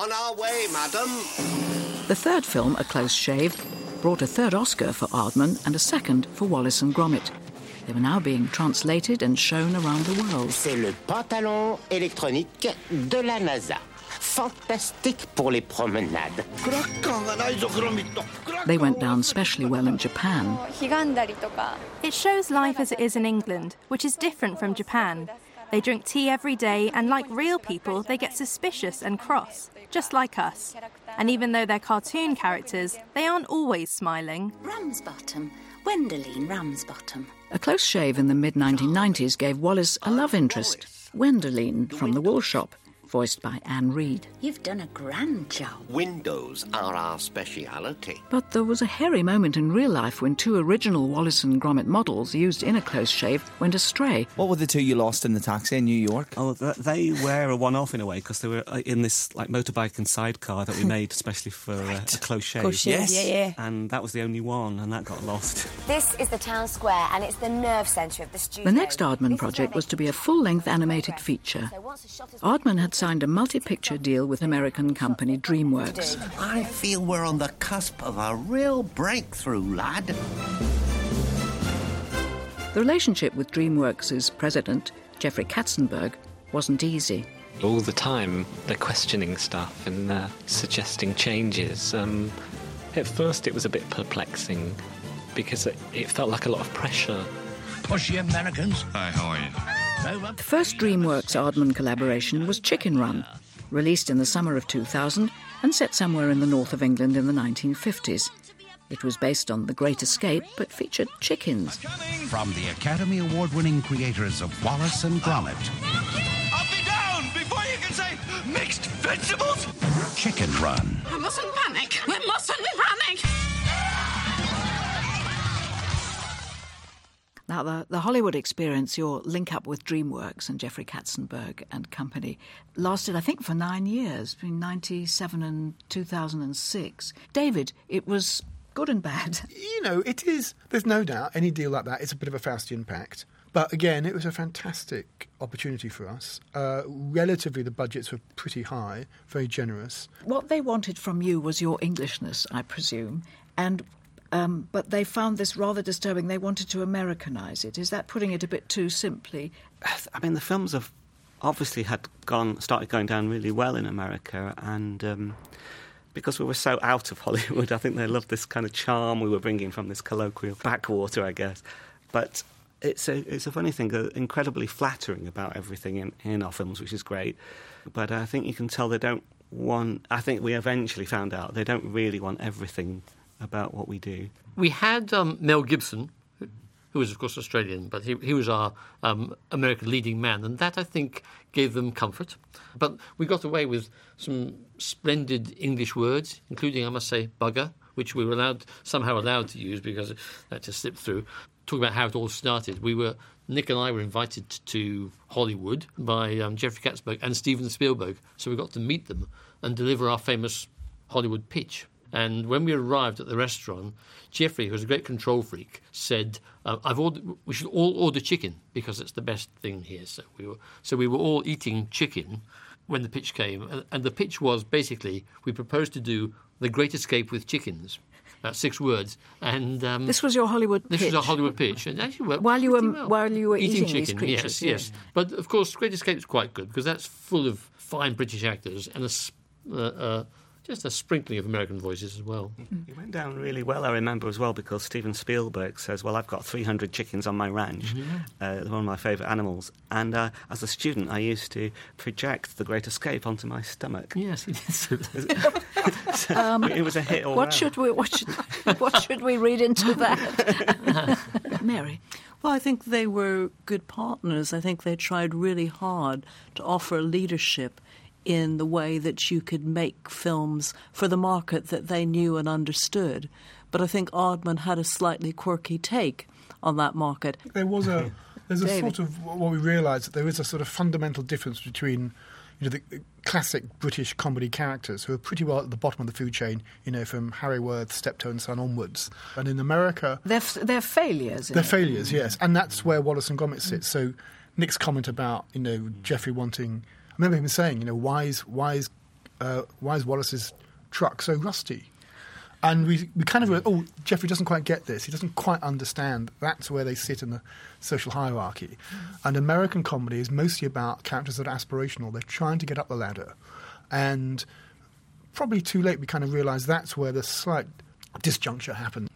On our way, madam. The third film, A Close Shave, brought a third Oscar for Aardman and a second for Wallace and Gromit. They were now being translated and shown around the world. C'est le pantalon électronique de la NASA. Fantastique pour les promenades. They went down specially well in Japan. It shows life as it is in England, which is different from Japan. They drink tea every day, and like real people, they get suspicious and cross, just like us. And even though they're cartoon characters, they aren't always smiling. Ramsbottom. Gwendoline Ramsbottom. A Close Shave in the mid-1990s gave Wallace a love interest, Gwendoline from The Wool Shop, voiced by Anne Reid. You've done a grand job. Windows are our speciality. But there was a hairy moment in real life when two original Wallace and Gromit models used in A Close Shave went astray. What were the two you lost in the taxi in New York? Oh, they were a one-off in a way, because they were in this motorbike and sidecar that we made especially for A Close Shave. Yes. Yeah. And that was the only one, and that got lost. This is the town square, and it's the nerve centre of the studio. The next Aardman project was to be a full-length animated feature. Aardman had signed a multi-picture deal with American company DreamWorks. I feel we're on the cusp of a real breakthrough, lad. The relationship with DreamWorks' president, Jeffrey Katzenberg, wasn't easy. All the time, they're questioning stuff and suggesting changes. At first, it was a bit perplexing because it felt like a lot of pressure. Pushy Americans. Hi, how are you? The first DreamWorks Aardman collaboration was Chicken Run, released in the summer of 2000 and set somewhere in the north of England in the 1950s. It was based on The Great Escape, but featured chickens. From the Academy Award-winning creators of Wallace and Gromit. I'll be down before you can say mixed vegetables. Chicken Run. We mustn't panic. We mustn't panic. Now, the Hollywood experience, your link-up with DreamWorks and Jeffrey Katzenberg and company, lasted, I think, for 9 years, between 1997 and 2006. David, it was good and bad. You know, it is. There's no doubt any deal like that is a bit of a Faustian pact. But again, it was a fantastic opportunity for us. Relatively, the budgets were pretty high, very generous. What they wanted from you was your Englishness, I presume, and... but they found this rather disturbing. They wanted to Americanise it. Is that putting it a bit too simply? I mean, the films have obviously started going down really well in America, and because we were so out of Hollywood, I think they loved this kind of charm we were bringing from this colloquial backwater, I guess. But it's a funny thing, incredibly flattering about everything in our films, which is great. But I think you can tell they don't want... I think we eventually found out they don't really want everything about what we do. We had Mel Gibson, who was, of course, Australian, but he was our American leading man, and that, I think, gave them comfort. But we got away with some splendid English words, including, I must say, bugger, which we were somehow allowed to use because that just slipped through. Talking about how it all started, Nick and I were invited to Hollywood by Jeffrey Katzenberg and Steven Spielberg, so we got to meet them and deliver our famous Hollywood pitch. And when we arrived at the restaurant, Jeffrey, who was a great control freak, said, we should all order chicken because it's the best thing here. So we were all eating chicken when the pitch came. And the pitch was basically, we proposed to do The Great Escape with chickens. About 6 words. And this was your Hollywood pitch? This was our Hollywood pitch. And actually while you were eating chicken, these creatures, yes. But, of course, Great Escape is quite good because that's full of fine British actors and just a sprinkling of American voices as well. It went down really well, I remember, as well, because Steven Spielberg says, well, I've got 300 chickens on my ranch. They're one of my favourite animals. And as a student, I used to project The Great Escape onto my stomach. Yes, he did. It was a hit all what should we read into that? Mary? Well, I think they were good partners. I think they tried really hard to offer leadership in the way that you could make films for the market that they knew and understood. But I think Aardman had a slightly quirky take on that market. There's a sort of, what we realised, that there is a sort of fundamental difference between the classic British comedy characters who are pretty well at the bottom of the food chain, from Harry Worth, Steptoe and Son onwards. And in America... They're failures. They're failures, yes. And that's where Wallace and Gromit sits. So Nick's comment about, Jeffrey wanting... I remember him saying, wise why is Wallace's truck so rusty? And we kind of went, Jeffrey doesn't quite get this. He doesn't quite understand. That's where they sit in the social hierarchy. And American comedy is mostly about characters that are aspirational. They're trying to get up the ladder. And probably too late we kind of realised that's where the slight disjuncture happened.